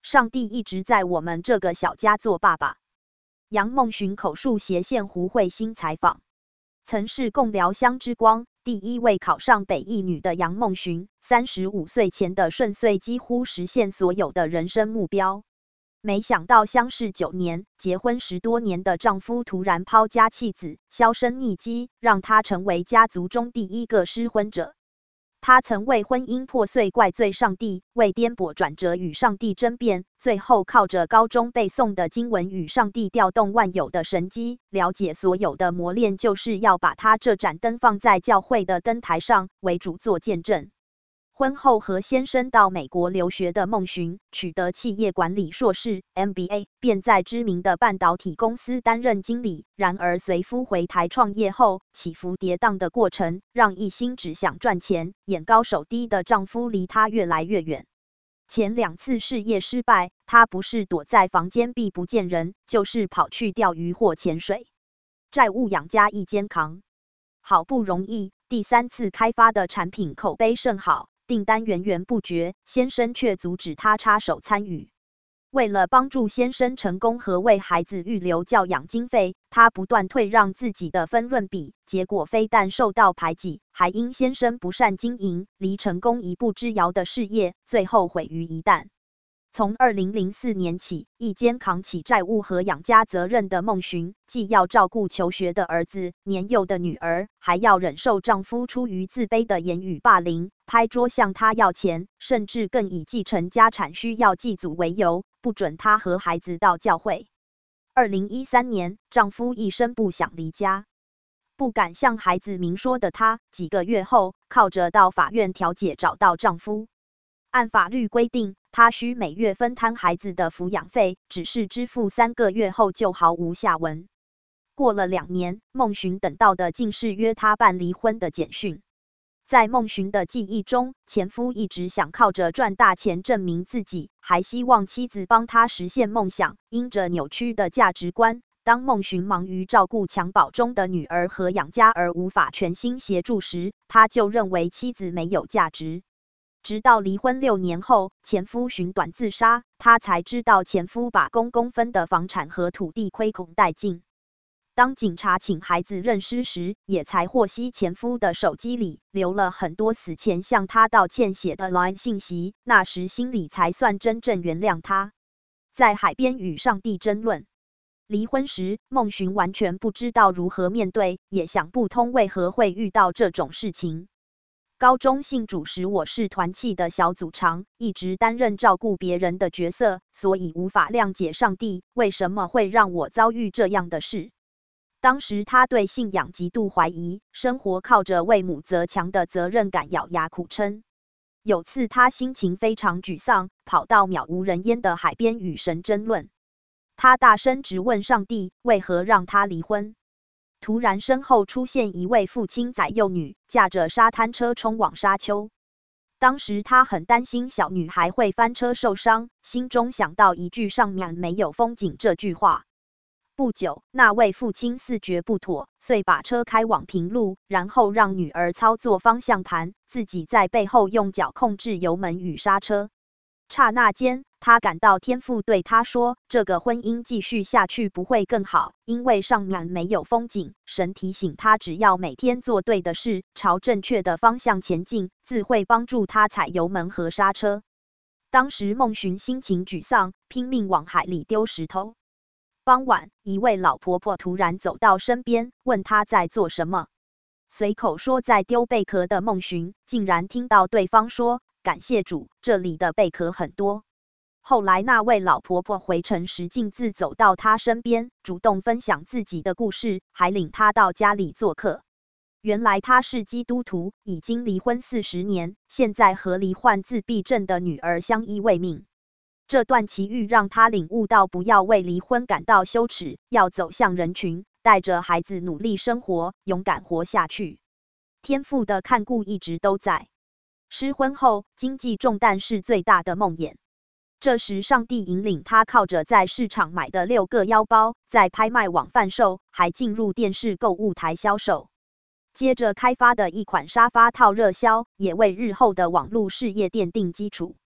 上帝一直在我们这个小家做爸爸。杨梦寻口述斜线胡慧欣采访。曾是共寮乡之光，第一位考上北一女的杨梦寻，35岁前的顺遂几乎实现所有的人生目标。没想到相识9年、结婚10多年的丈夫突然抛家弃子，销声匿迹，让她成为家族中第一个失婚者。她曾为婚姻破碎怪罪上帝，为颠簸转折与上帝争辩，最后靠着高中背诵的经文与上帝调动万有的神机，了解所有的磨练就是要把她这盏灯放在教会的灯台上，为主做见证。婚后和先生到美国留学的梦寻，取得企业管理硕士 MBA， 便在知名的半导体公司担任经理。然而随夫回台创业后，起伏跌宕的过程，让一心只想赚钱、眼高手低的丈夫离她越来越远。前2次事业失败，她不是躲在房间避不见人，就是跑去钓鱼或潜水，债务养家一肩扛。好不容易第3次开发的产品口碑甚好，订单源源不绝，先生却阻止她插手参与。为了帮助先生成功和为孩子预留教养经费，她不断退让自己的分润比，结果非但受到排挤，还因先生不善经营，离成功一步之遥的事业，最后毁于一旦。从2004年起，一肩扛起债务和养家责任的梦寻，既要照顾求学的儿子、年幼的女儿，还要忍受丈夫出于自卑的言语霸凌，拍桌向她要钱，甚至更以继承家产需要祭祖为由，不准她和孩子到教会。2013年，丈夫一声不响离家。不敢向孩子明说的她，几个月后，靠着到法院调解找到丈夫。按法律规定，她需每月分摊孩子的抚养费，只是支付3个月后就毫无下文。过了2年，梦寻等到的竟是约她办离婚的简讯。在梦寻的记忆中，前夫一直想靠着赚大钱证明自己，还希望妻子帮他实现梦想。因着扭曲的价值观，当梦寻忙于照顾襁褓中的女儿和养家而无法全心协助时，他就认为妻子没有价值。直到离婚6年后，前夫寻短自杀，她才知道前夫把公公分的房产和土地亏空殆尽。当警察请孩子认尸时，也才获悉前夫的手机里留了很多死前向他道歉写的 LINE 信息，那时心里才算真正原谅他。在海边与上帝争论。离婚时，梦寻完全不知道如何面对，也想不通为何会遇到这种事情。高中信主时，我是团契的小组长，一直担任照顾别人的角色，所以无法谅解上帝为什么会让我遭遇这样的事。当时他对信仰极度怀疑，生活靠着为母则强的责任感咬牙苦撑。有次他心情非常沮丧，跑到渺无人烟的海边与神争论。他大声质问上帝为何让他离婚。突然身后出现一位父亲载幼女，驾着沙滩车冲往沙丘。当时他很担心小女孩会翻车受伤，心中想到一句上面没有风景这句话。不久，那位父亲自觉不妥，遂把车开往平路，然后让女儿操作方向盘，自己在背后用脚控制油门与刹车。刹那间，他感到天父对他说，这个婚姻继续下去不会更好，因为上面没有风景。神提醒他，只要每天做对的事，朝正确的方向前进，自会帮助他踩油门和刹车。当时梦寻心情沮丧，拼命往海里丢石头。傍晚，一位老婆婆突然走到身边，问她在做什么。随口说在丢贝壳的梦寻，竟然听到对方说，感谢主，这里的贝壳很多。后来那位老婆婆回城时径自走到她身边，主动分享自己的故事，还领她到家里做客。原来她是基督徒，已经离婚40年，现在和罹患自闭症的女儿相依为命。这段奇遇让她领悟到不要为离婚感到羞耻，要走向人群，带着孩子努力生活，勇敢活下去。天父的看顾一直都在。失婚后，经济重担是最大的梦魇。这时上帝引领她靠着在市场买的6个腰包，在拍卖网贩售，还进入电视购物台销售。接着开发的一款沙发套热销，也为日后的网络事业奠定基础。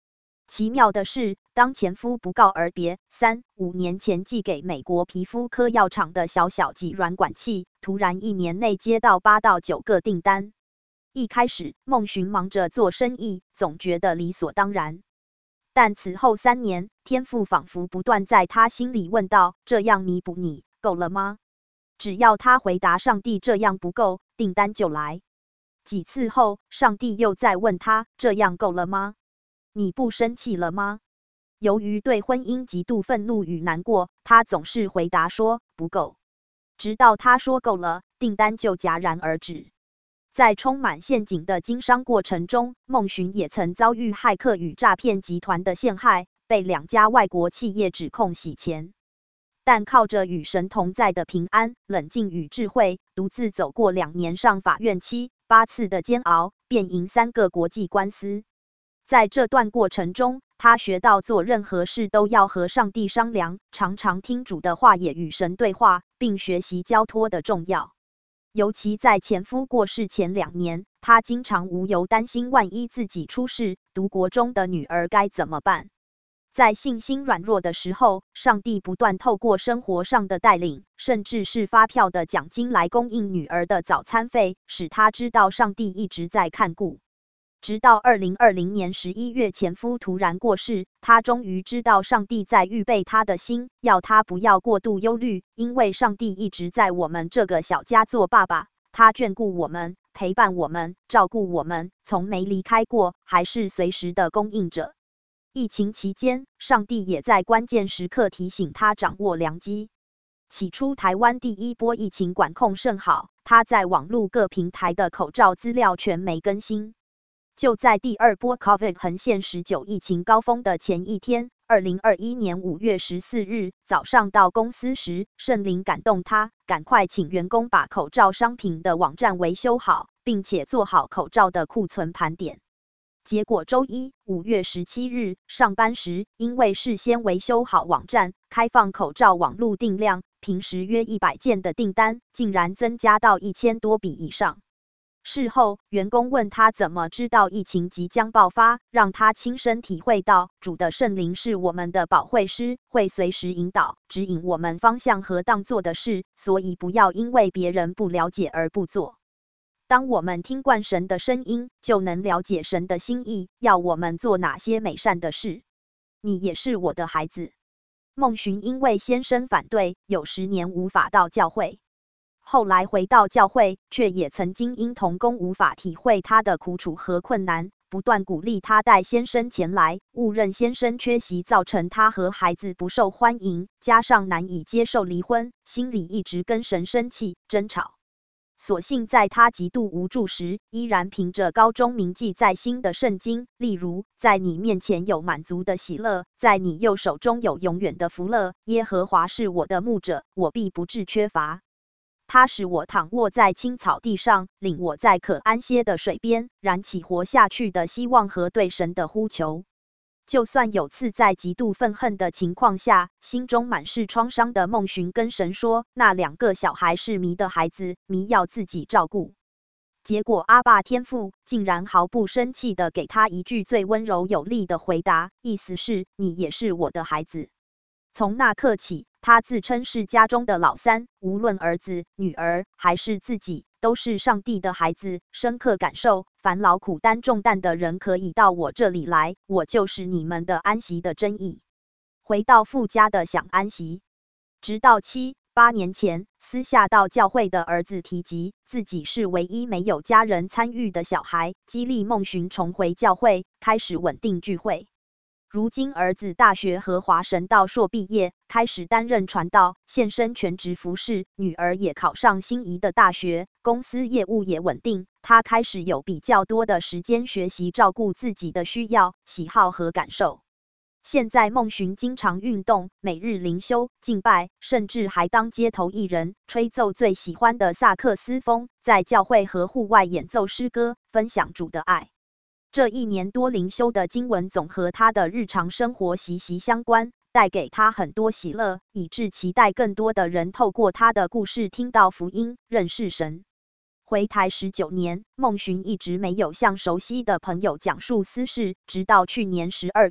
奇妙的是，当前夫不告而别3、5年前寄给美国皮肤科药厂的小小挤软管器，突然1年内接到8到9个订单。一开始，孟寻忙着做生意，总觉得理所当然。但此后3年，天父仿佛不断在他心里问道：这样弥补你，够了吗？只要他回答上帝这样不够，订单就来。几次后，上帝又再问他：这样够了吗？你不生气了吗？由于对婚姻极度愤怒与难过，他总是回答说不够。直到他说够了，订单就戛然而止。在充满陷阱的经商过程中，孟寻也曾遭遇骇客与诈骗集团的陷害，被2家外国企业指控洗钱。但靠着与神同在的平安、冷静与智慧，独自走过2年上法院7、8次的煎熬，便赢3个国际官司。在这段过程中，他学到做任何事都要和上帝商量，常常听主的话，也与神对话，并学习交托的重要。尤其在前夫过世前2年，他经常无由担心万一自己出事，独国中的女儿该怎么办。在信心软弱的时候，上帝不断透过生活上的带领，甚至是发票的奖金来供应女儿的早餐费，使他知道上帝一直在看顾。直到2020年11月，前夫突然过世，他终于知道上帝在预备他的心，要他不要过度忧虑，因为上帝一直在我们这个小家做爸爸，他眷顾我们，陪伴我们，照顾我们，从没离开过，还是随时的供应者。疫情期间，上帝也在关键时刻提醒他掌握良机。起初台湾第1波疫情管控甚好，他在网络各平台的口罩资料全没更新。就在第2波 COVID 横线19疫情高峰的前一天，2021年5月14日早上到公司时，圣灵感动他，赶快请员工把口罩商品的网站维修好，并且做好口罩的库存盘点。结果周一5月17日上班时，因为事先维修好网站，开放口罩网络订量，平时约100件的订单，竟然增加到1000多笔以上。事后，员工问他怎么知道疫情即将爆发，让他亲身体会到，主的圣灵是我们的保惠师，会随时引导、指引我们方向和当做的事，所以不要因为别人不了解而不做。当我们听惯神的声音，就能了解神的心意，要我们做哪些美善的事。你也是我的孩子。孟寻因为先生反对，有10年无法到教会。后来回到教会，却也曾经因同工无法体会他的苦楚和困难，不断鼓励他带先生前来，误认先生缺席造成他和孩子不受欢迎，加上难以接受离婚，心里一直跟神生气争吵。所幸在他极度无助时，依然凭着高中铭记在心的圣经，例如在你面前有满足的喜乐，在你右手中有永远的福乐，耶和华是我的牧者，我必不致缺乏。他使我躺卧在青草地上，领我在可安歇的水边，燃起活下去的希望和对神的呼求。就算有次在极度愤恨的情况下，心中满是创伤的孟寻跟神说，那2个小孩是迷的孩子，迷要自己照顾。结果阿爸天父竟然毫不生气的给他一句最温柔有力的回答，意思是你也是我的孩子。从那刻起，他自称是家中的老三，无论儿子、女儿还是自己，都是上帝的孩子，深刻感受，凡劳苦担重担的人可以到我这里来，我就是你们的安息的真意。回到父家的享安息。直到7、8年前，私下到教会的儿子提及自己是唯一没有家人参与的小孩，激励孟寻重回教会，开始稳定聚会。如今儿子大学和华神道硕毕业，开始担任传道，献身全职服侍，女儿也考上心仪的大学，公司业务也稳定，他开始有比较多的时间学习照顾自己的需要、喜好和感受。现在孟寻经常运动，每日灵修、敬拜，甚至还当街头艺人，吹奏最喜欢的萨克斯风，在教会和户外演奏诗歌，分享主的爱。这1年多灵修的经文总和他的日常生活息息相关，带给他很多喜乐，以致期待更多的人透过他的故事听到福音，认识神。回台19年，孟寻一直没有向熟悉的朋友讲述私事，直到去年12月，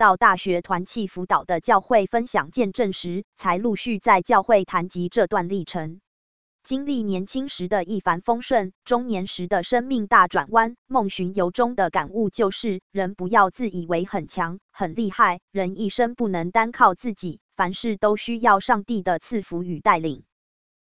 到大学团契辅导的教会分享见证时，才陆续在教会谈及这段历程。经历年轻时的一帆风顺，中年时的生命大转弯，孟寻由衷的感悟就是：人不要自以为很强、很厉害，人一生不能单靠自己，凡事都需要上帝的赐福与带领。